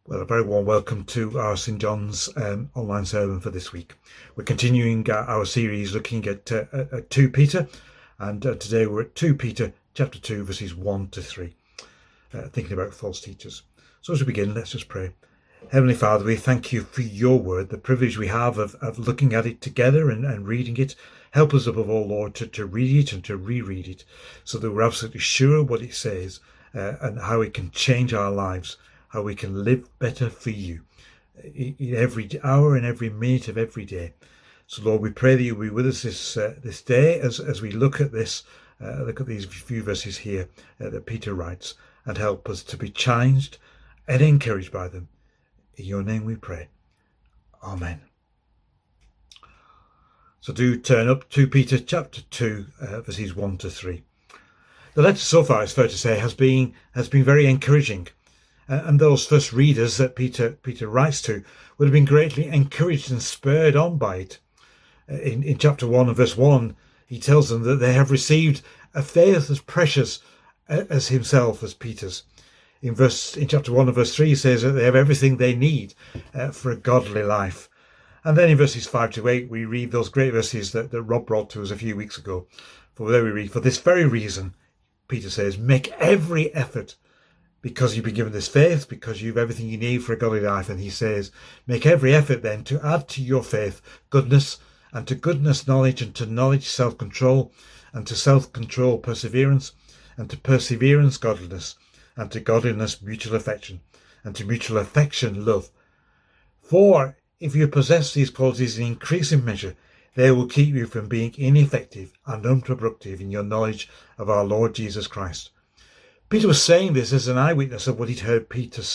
Well, a very warm welcome to our St John's online sermon for this week. We're continuing our series looking at 2 Peter, and today we're at 2 Peter chapter 2 verses 1 to 3, thinking about false teachers. So as we begin, let's just pray. Heavenly Father, we thank you for your word, the privilege we have of looking at it together and reading it. Help us above all, Lord, to read it and to reread it so that we're absolutely sure what it says and how it can change our lives, how we can live better for you in every hour and every minute of every day. So, Lord, we pray that you'll be with us this day as we look at this, look at these few verses here that Peter writes, and help us to be challenged and encouraged by them. In your name we pray. Amen. So do turn up 2 Peter chapter 2, verses 1 to 3. The letter so far, it's fair to say, has been very encouraging. And those first readers that Peter writes to would have been greatly encouraged and spurred on by it. In chapter 1 and verse 1, he tells them that they have received a faith as precious as himself, as Peter's. In chapter 1 and verse 3, he says that they have everything they need for a godly life. And then in verses 5 to 8, we read those great verses that Rob brought to us a few weeks ago. For there we read, "For this very reason," Peter says, "make every effort," because you've been given this faith, because you've everything you need for a godly life. And he says, make every effort then to add to your faith goodness, and to goodness knowledge, and to knowledge self-control, and to self-control perseverance, and to perseverance godliness, and to godliness mutual affection, and to mutual affection love. For if you possess these qualities in increasing measure, they will keep you from being ineffective and unproductive in your knowledge of our Lord Jesus Christ. Peter was saying this as an eyewitness of what he'd heard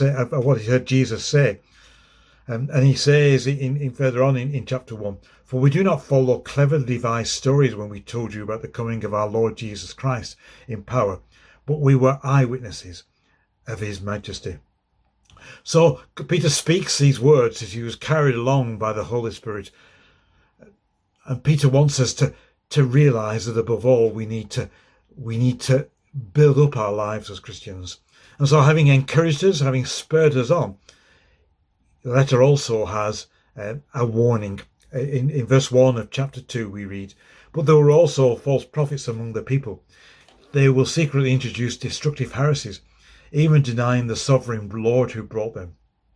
Jesus say. And he says in further on in chapter 1, "For we do not follow cleverly devised stories when we told you about the coming of our Lord Jesus Christ in power, but we were eyewitnesses of his majesty." So Peter speaks these words as he was carried along by the Holy Spirit. And Peter wants us to realise that above all we need to build up our lives as Christians. And so, having encouraged us, having spurred us on, the letter also has a warning. In verse 1 of chapter 2 we read, "But there were also false prophets among the people. They will secretly introduce destructive heresies, even denying the sovereign Lord who brought them."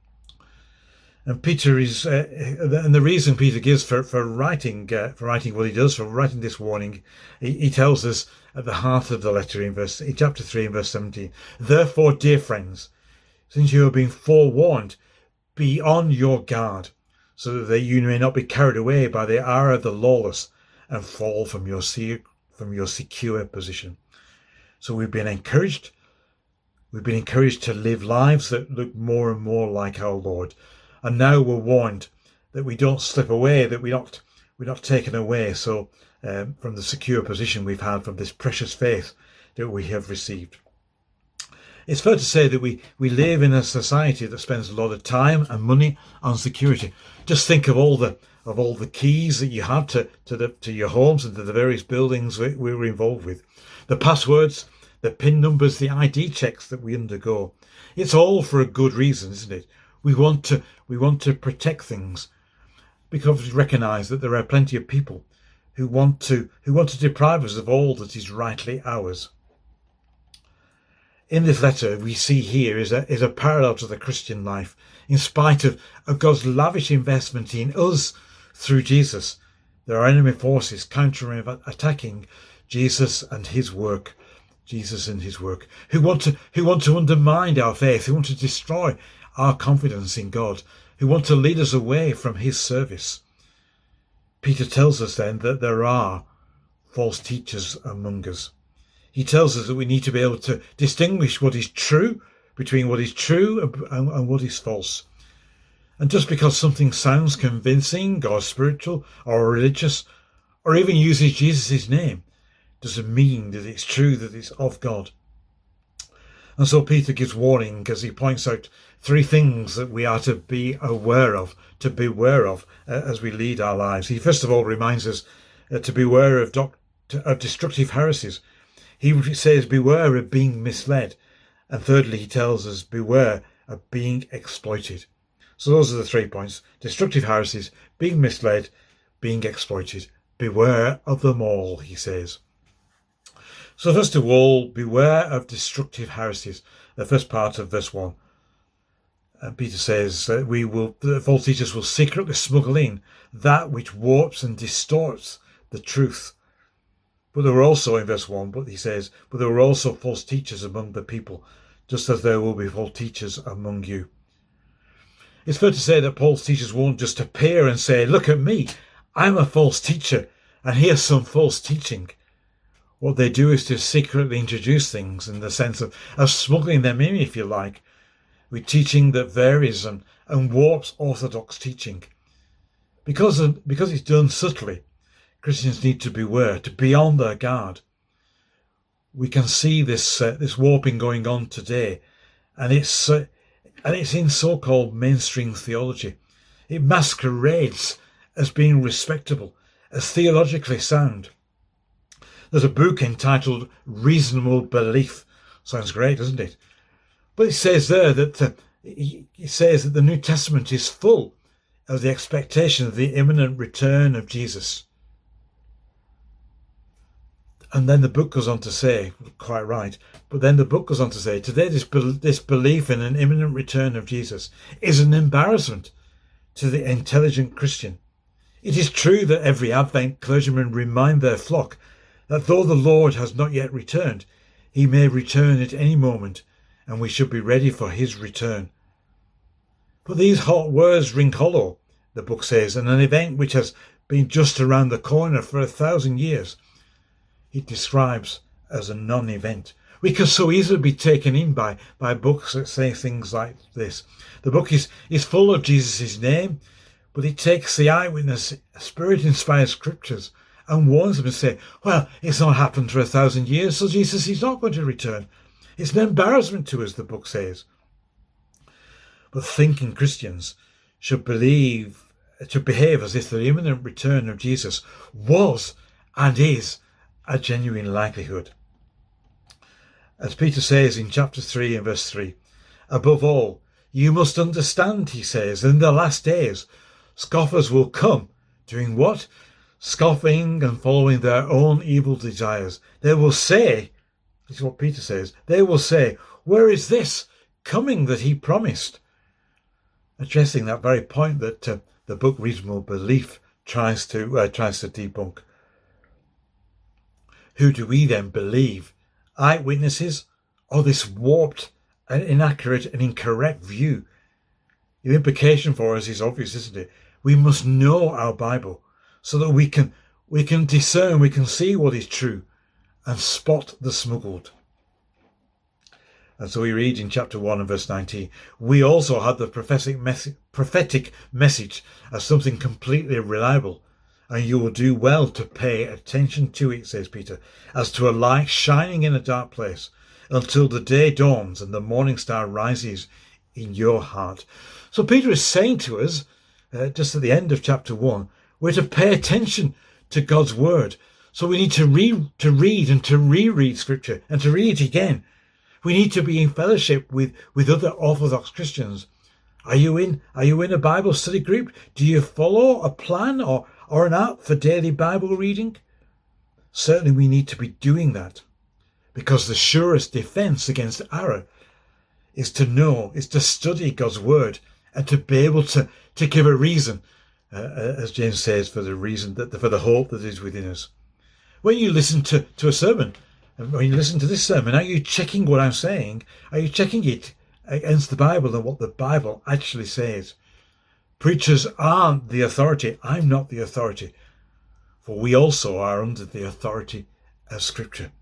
And Peter is, and the reason Peter gives for writing what he does, for writing this warning, he tells us at the heart of the letter in chapter 3 and verse 17. "Therefore, dear friends, since you have been forewarned, be on your guard, so that you may not be carried away by the hour of the lawless and fall from your secure position." So we've been encouraged. We've been encouraged to live lives that look more and more like our Lord. And now we're warned that we don't slip away, that we're not taken away from the secure position we've had from this precious faith that we have received. It's fair to say that we live in a society that spends a lot of time and money on security. Just think of all the keys that you have to your homes and to the various buildings we were involved with, the passwords, the PIN numbers, the ID checks that we undergo. It's all for a good reason, isn't it? We want to protect things because we recognise that there are plenty of people who want to deprive us of all that is rightly ours. In this letter, we see here is a parallel to the Christian life. In spite of God's lavish investment in us through Jesus, there are enemy forces attacking Jesus and his work. Who want to undermine our faith, who want to destroy our confidence in God, who want to lead us away from his service. Peter tells us then that there are false teachers among us. He tells us that we need to be able to distinguish what is true between what is true and what is false. And just because something sounds convincing or spiritual or religious or even uses Jesus' name doesn't mean that it's true, that it's of God. And so Peter gives warning as he points out 3 things that we are to be aware of, as we lead our lives. He first of all reminds us to beware of destructive heresies. He says beware of being misled. And thirdly, he tells us beware of being exploited. So those are the 3 points. Destructive heresies, being misled, being exploited. Beware of them all, he says. So first of all, beware of destructive heresies. The first part of verse 1. And Peter says that the false teachers will secretly smuggle in that which warps and distorts the truth. But there were also, in verse 1, but there were also false teachers among the people, just as there will be false teachers among you. It's fair to say that false teachers won't just appear and say, look at me, I'm a false teacher, and here's some false teaching. What they do is to secretly introduce things in the sense of smuggling them in, if you like, with teaching that varies and warps orthodox teaching. Because it's done subtly, Christians need to beware, to be on their guard. We can see this warping going on today, and it's in so-called mainstream theology. It masquerades as being respectable, as theologically sound. There's a book entitled Reasonable Belief. Sounds great, doesn't it? But it says there that the New Testament is full of the expectation of the imminent return of Jesus. And then the book goes on to say, quite right, but then the book goes on to say, today this belief in an imminent return of Jesus is an embarrassment to the intelligent Christian. It is true that every Advent clergyman remind their flock that though the Lord has not yet returned, he may return at any moment, and we should be ready for his return. But these hot words ring hollow, the book says, and an event which has been just around the corner for 1,000 years. It describes as a non-event. We can so easily be taken in by books that say things like this. The book is full of Jesus' name, but it takes the eyewitness, Spirit-inspired scriptures and warns them and say, well, it's not happened for 1,000 years, so Jesus is not going to return. It's an embarrassment to us, the book says. But thinking Christians should behave as if the imminent return of Jesus was and is a genuine likelihood. As Peter says in chapter 3 and verse 3, above all, you must understand, he says, in the last days, scoffers will come, doing what? Scoffing and following their own evil desires. They will say, this is what Peter says, they will say, where is this coming that he promised? Addressing that very point that the book Reasonable Belief tries to debunk. Who do we then believe? Eyewitnesses or this warped and inaccurate and incorrect view? The implication for us is obvious, isn't it? We must know our Bible so that we can discern, we can see what is true and spot the smuggled. And so we read in chapter 1 and verse 19, we also had the prophetic message as something completely reliable, and you will do well to pay attention to it, says Peter, as to a light shining in a dark place, until the day dawns and the morning star rises in your heart. So Peter is saying to us, just at the end of chapter 1, we're to pay attention to God's word. So we need to read and to reread scripture and to read it again. We need to be in fellowship with other Orthodox Christians. Are you in a Bible study group? Do you follow a plan or an app for daily Bible reading? Certainly we need to be doing that, because the surest defense against error is to study God's word and to be able to give a reason, as James says, for the hope that is within us. When you listen to a sermon, and when you listen to this sermon, are you checking what I'm saying? Are you checking it against the Bible and what the Bible actually says? Preachers aren't the authority. I'm not the authority. For we also are under the authority of Scripture.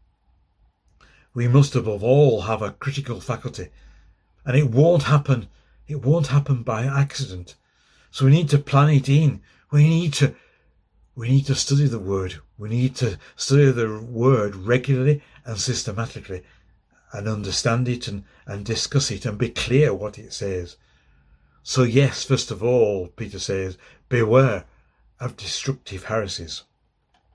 We must above all have a critical faculty, and it won't happen by accident. So we need to plan it in. We need to study the word. We need to study the word regularly and systematically and understand it and discuss it and be clear what it says. So yes, first of all, Peter says, beware of destructive heresies.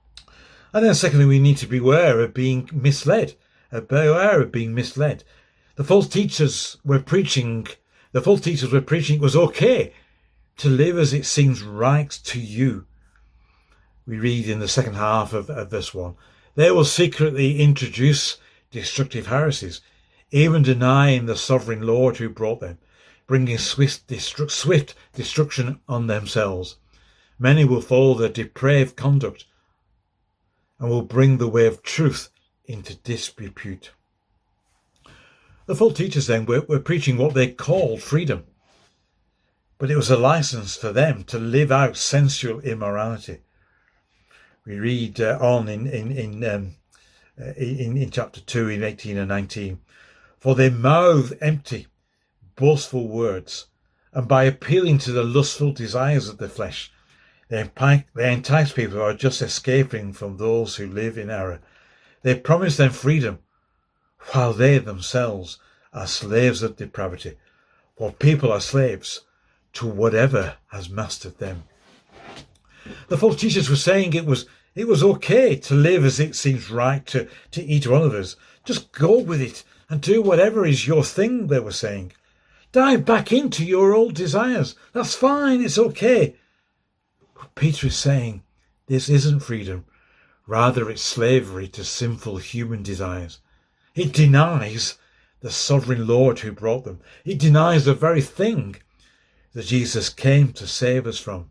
And then secondly, we need to beware of being misled. Beware of being misled. The false teachers were preaching it was okay to live as it seems right to you. We read in the second half of verse 1, they will secretly introduce destructive heresies, even denying the sovereign Lord who brought them, bringing swift destruction on themselves. Many will follow their depraved conduct and will bring the way of truth into disrepute. The false teachers then were preaching what they called freedom, but it was a license for them to live out sensual immorality. We read on in chapter 2 in 18 and 19, for they mouth empty, boastful words, and by appealing to the lustful desires of the flesh, they entice people who are just escaping from those who live in error. They promise them freedom, while they themselves are slaves of depravity, for people are slaves to whatever has mastered them. The false teachers were saying it was okay to live as it seems right to each one of us. Just go with it and do whatever is your thing, they were saying. Dive back into your old desires. That's fine, it's okay. But Peter is saying this isn't freedom. Rather, it's slavery to sinful human desires. It denies the sovereign Lord who brought them. It denies the very thing that Jesus came to save us from.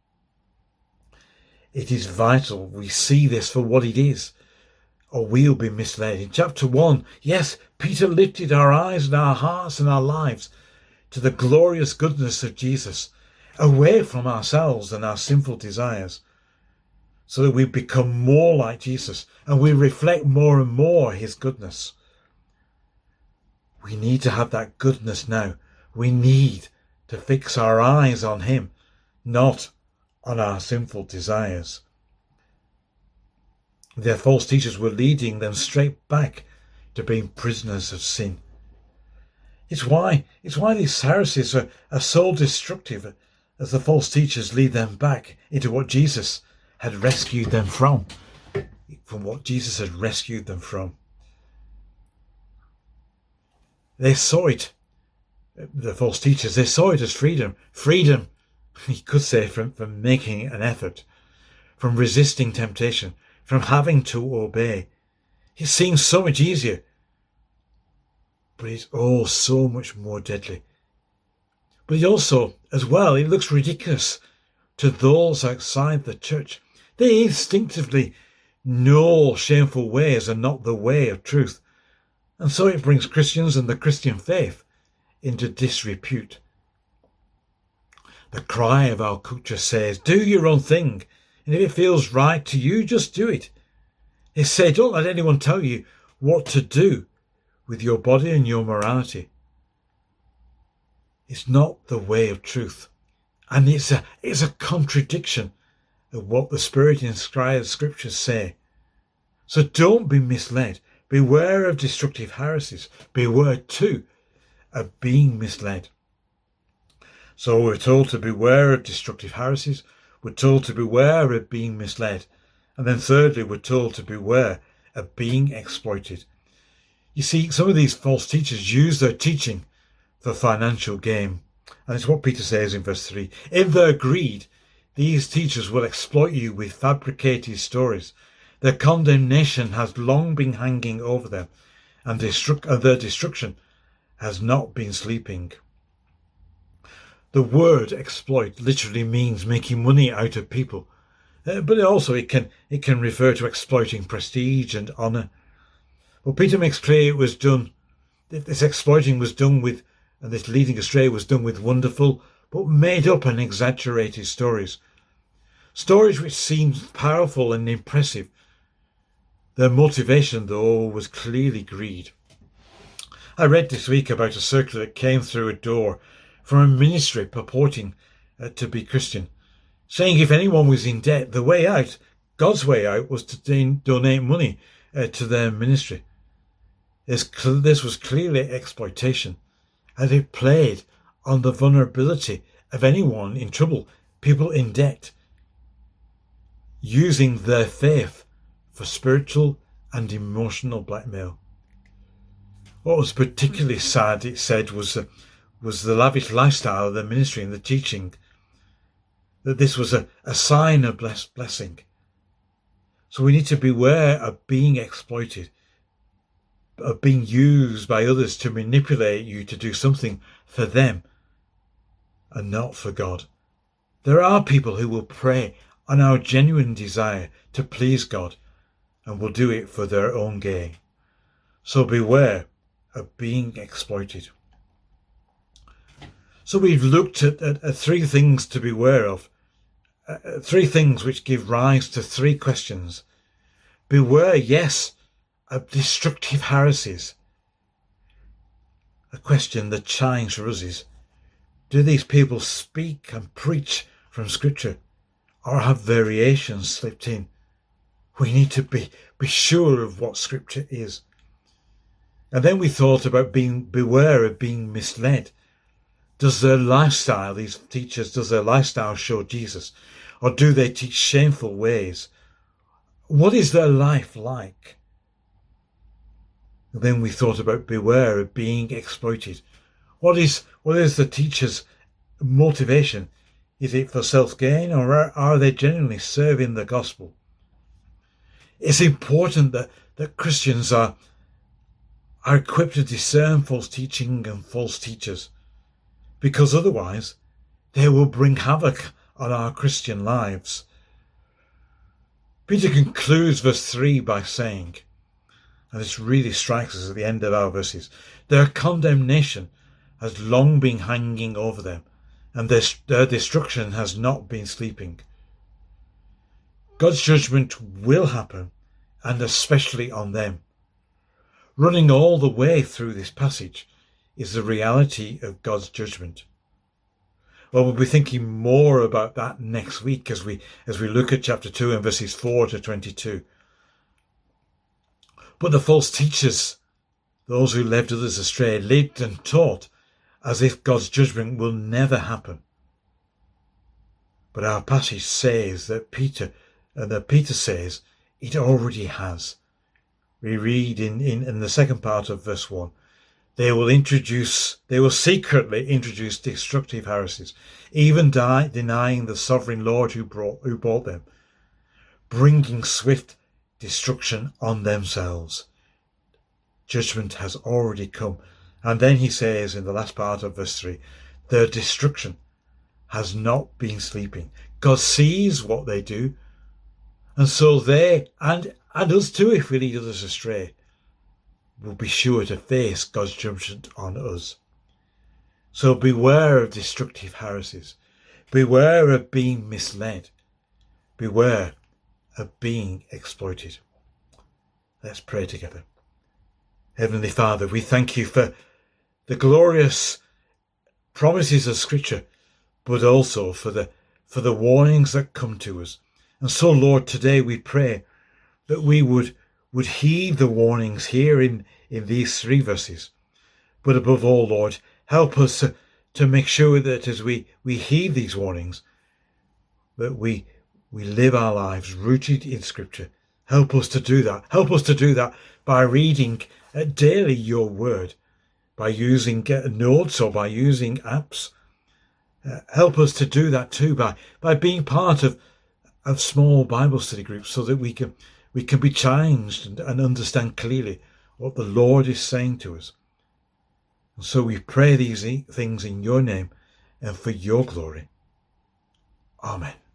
It is vital we see this for what it is, or we'll be misled. In chapter 1, yes, Peter lifted our eyes and our hearts and our lives to the glorious goodness of Jesus, away from ourselves and our sinful desires, so that we become more like Jesus and we reflect more and more his goodness. We need to have that goodness now. We need to fix our eyes on him, not on our sinful desires. Their false teachers were leading them straight back to being prisoners of sin. It's why these heresies are so destructive, as the false teachers lead them back into what Jesus had rescued them from what Jesus had rescued them from. They saw it, the false teachers, they saw it as freedom. Freedom, you could say, from making an effort, from resisting temptation, from having to obey. It seems so much easier, but it's all so much more deadly. But it also, as well, it looks ridiculous to those outside the church. They instinctively know shameful ways are not the way of truth. And so it brings Christians and the Christian faith into disrepute. The cry of our culture says, do your own thing, and if it feels right to you, just do it. They say, don't let anyone tell you what to do with your body and your morality. It's not the way of truth, and it's a contradiction of what the Spirit-inspired scriptures say. So don't be misled. Beware of destructive heresies. Beware too of being misled. So we're told to beware of destructive heresies. We're told to beware of being misled. And then thirdly, we're told to beware of being exploited. You see, some of these false teachers use their teaching for financial gain. And it's what Peter says in verse 3. In their greed, these teachers will exploit you with fabricated stories. Their condemnation has long been hanging over them, and their destruction has not been sleeping. The word exploit literally means making money out of people, but it can refer to exploiting prestige and honour. Well, Peter makes clear this exploiting was done with, and this leading astray was done with wonderful but made up and exaggerated stories. Stories which seemed powerful and impressive. Their motivation, though, was clearly greed. I read this week about a circular that came through a door from a ministry purporting to be Christian, saying if anyone was in debt, the way out, God's way out, was to donate money to their ministry. This was clearly exploitation, and it played on the vulnerability of anyone in trouble, people in debt, using their faith for spiritual and emotional blackmail. What was particularly sad, it said, was the lavish lifestyle of the ministry and the teaching, that this was a sign of blessing. So we need to beware of being exploited, of being used by others to manipulate you to do something for them and not for God. There are people who will prey on our genuine desire to please God and will do it for their own gain. So beware of being exploited. So we've looked at three things to beware of, three things which give rise to three questions. Beware, yes, of destructive heresies. A question that shines for us is, do these people speak and preach from Scripture, or have variations slipped in? We need to be sure of what Scripture is. And then we thought about beware of being misled. Does their lifestyle, these teachers, does their lifestyle show Jesus? Or do they teach shameful ways? What is their life like? And then we thought about beware of being exploited. What is the teacher's motivation? Is it for self-gain, or are they genuinely serving the gospel? It's important that Christians are equipped to discern false teaching and false teachers, because otherwise they will bring havoc on our Christian lives. Peter concludes verse 3 by saying, and this really strikes us at the end of our verses, their condemnation has long been hanging over them, and their destruction has not been sleeping. God's judgment will happen, and especially on them. Running all the way through this passage is the reality of God's judgment. Well, we'll be thinking more about that next week as we look at chapter 2 and verses 4 to 22. But the false teachers, those who led others astray, lived and taught as if God's judgment will never happen. But our passage says that Peter says it already has. We read in the second part of verse 1, they will secretly introduce destructive heresies, even denying the sovereign Lord who brought them, bringing swift destruction on themselves. Judgment has already come. And then he says in the last part of verse 3, their destruction has not been sleeping. God sees what they do, and so they, and us too if we lead others astray, will be sure to face God's judgment on us. So beware of destructive heresies. Beware of being misled. Beware of being exploited. Let's pray together. Heavenly Father, we thank you for the glorious promises of Scripture, but also for the warnings that come to us. And so, Lord, today we pray that we would heed the warnings here in these three verses. But above all, Lord, help us to make sure that as we heed these warnings, that we live our lives rooted in Scripture. Help us to do that. Help us to do that by reading daily your word, by using notes or by using apps. Help us to do that too by being part of small Bible study groups, so that we can be challenged and understand clearly what the Lord is saying to us. And so we pray these things in your name and for your glory. Amen.